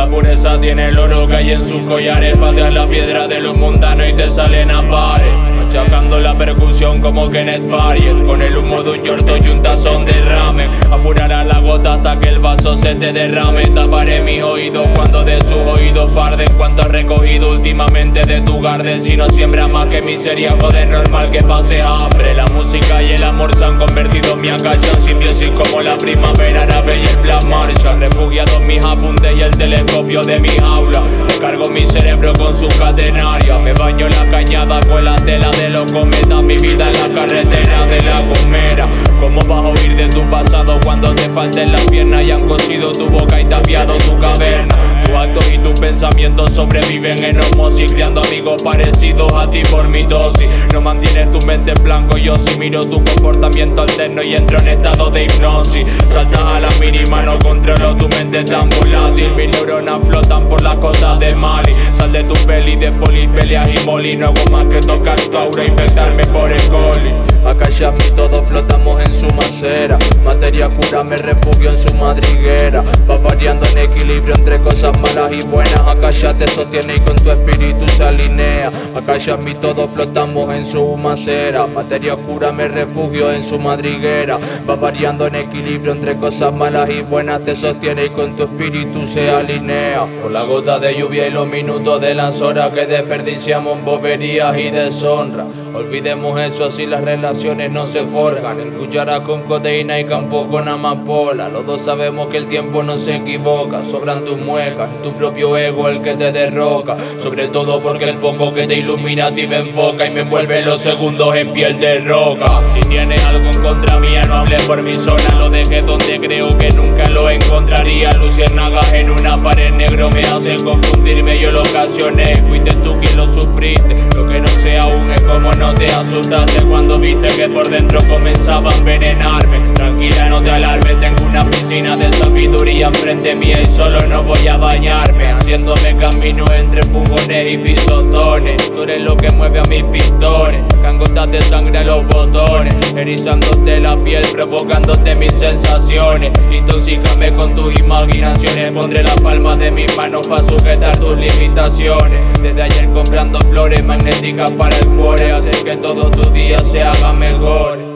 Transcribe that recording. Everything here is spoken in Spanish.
La pureza tiene el oro que hay en sus collares. Pateas la piedra de los mundanos y te salen a pares. Machacando la percusión como Kenneth Faried, con el humo de un yorto y un tazón de ramen. Apurarás la gota hasta que el vaso se te derrame. Taparé mis oídos cuando de sus oídos farden. Cuánto has recogido últimamente de tu garden. Si no siembra más que miseria, joder, normal que pase hambre. La música y el amor se han convertido en mi acalla en simbiosis como la primavera árabe y el Black Marshall. Refugiado en mis apuntes y el telescopio de mi aula. Recargo mi cerebro con su catenaria. Me baño en la cañada con la tela de los cometas. Mi vida en la carretera de la Gomera. ¿Cómo vas a huir de tu pasado cuando te falten las piernas y han cosido tu boca y tapiado tu caverna? Tus actos y tus pensamientos sobreviven en osmosis, creando amigos parecidos a ti por mitosis. No mantienes tu mente en blanco, yo sí miro tu comportamiento alterno y entro en estado de hipnosis. Saltas a la mínima, no controlo tu mente tan volátil. Mis neuronas flotan por las costas de Mali. Sal de tu peli de poli, peleas y moli. No hago más que tocar tu aura e infectarme por el coli. Acá ya mí todos flotamos en su macera. Materia cura, me refugio en su madriguera. Va variando en equilibrio entre cosas malas y buenas. Acá ya te sostiene y con tu espíritu se alinea. Acá ya mí todos flotamos en su macera. Materia cura, me refugio en su madriguera. Va variando en equilibrio entre cosas malas y buenas. Te sostiene y con tu espíritu se alinea. Por la gota de lluvia y los minutos de las horas que desperdiciamos en boberías y deshonra. Olvidemos eso, así las relaciones no se forjan. En cuchara con codeína y campo con amapola. Los dos sabemos que el tiempo no se equivoca. Sobran tus muecas, es tu propio ego el que te derroca. Sobre todo porque el foco que te ilumina a ti me enfoca y me envuelve los segundos en piel de roca. Si tienes algo en contra mía, no hables por mi zona. Lo dejé donde creo que nunca lo encontraría. Luciérnagas en una pared negro me hace confundirme. Yo lo ocasioné, fuiste tú quien lo sufriste. Lo que no sé aún es cómo no te asustaste cuando viste que por dentro comenzaba a envenenarme. Tranquila, no te alarmes, tengo una piscina de sabiduría enfrente mía y solo no voy a bañarme. Haciéndome camino entre empujones y pisotones. Tú eres lo que mueve a mis pistores, caen gotas de sangre a los botones, erizándote la piel, provocándote mis sensaciones. Intoxícame con tus imaginaciones, pondré la palma de mis manos para sujetar tus limitaciones. Desde ayer comprando flores magnéticas para el cuore, hacer que todos tus días se hagan mejor.